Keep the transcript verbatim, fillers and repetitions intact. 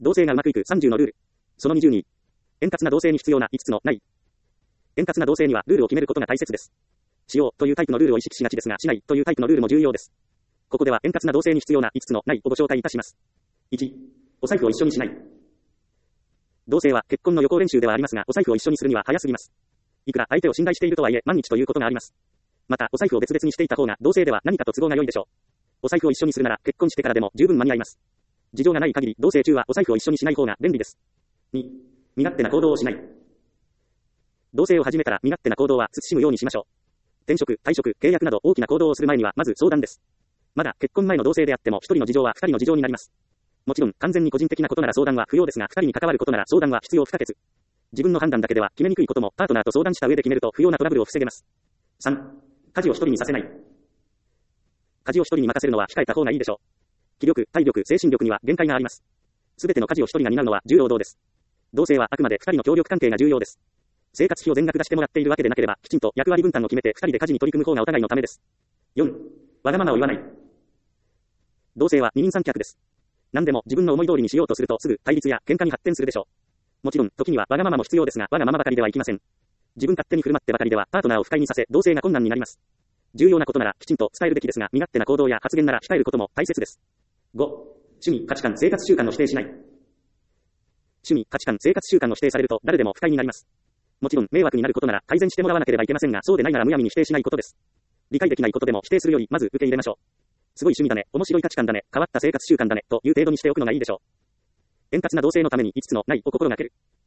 同棲がうまくいくさんじゅうのルール。そのにじゅうに。円滑な同棲に必要ないつつのない。円滑な同棲にはルールを決めることが大切です。しようというタイプのルールを意識しがちですが、しないというタイプのルールも重要です。ここでは円滑な同棲に必要ないつつのないをご紹介いたします。いち、お財布を一緒にしない。同棲は結婚の予行練習ではありますが、お財布を一緒にするには早すぎます。いくら相手を信頼しているとはいえ、万日ということがあります。また、お財布を別々にしていた方が、同棲では何かと都合が良いでしょう。お財布を一緒にするなら、結婚してからでも十分間に合います。事情がない限り、同棲中はお財布を一緒にしない方が便利です。に、身勝手な行動をしない。同棲を始めたら身勝手な行動は慎むようにしましょう。転職、退職、契約など大きな行動をする前にはまず相談です。まだ結婚前の同棲であっても一人の事情は二人の事情になります。もちろん完全に個人的なことなら相談は不要ですが、二人に関わることなら相談は必要不可欠。自分の判断だけでは決めにくいこともパートナーと相談した上で決めると不要なトラブルを防げます。さん、家事を一人にさせない。家事を一人に任せるのは控えた方がいいでしょう。気力、体力、精神力には限界があります。すべての家事を一人が担うのは重労働です。同棲はあくまで二人の協力関係が重要です。生活費を全額出してもらっているわけでなければ、きちんと役割分担を決めて二人で家事に取り組む方がお互いのためです。よん、わがままを言わない。同棲は二人三脚です。何でも自分の思い通りにしようとするとすぐ対立や喧嘩に発展するでしょう。もちろん時にはわがままも必要ですが、わがままばかりではいきません。自分勝手に振る舞ってばかりではパートナーを不快にさせ、同棲が困難になります。重要なことならきちんと伝えるべきですが、身勝手な行動や発言なら控えることも大切です。ご、趣味、価値観、生活習慣を指定しない。趣味、価値観、生活習慣を指定されると誰でも不快になります。もちろん迷惑になることなら改善してもらわなければいけませんが、そうでないならむやみに否定しないことです。理解できないことでも否定するよりまず受け入れましょう。すごい趣味だね、面白い価値観だね、変わった生活習慣だねという程度にしておくのがいいでしょう。円滑な同棲のためにいつつのないを心がける。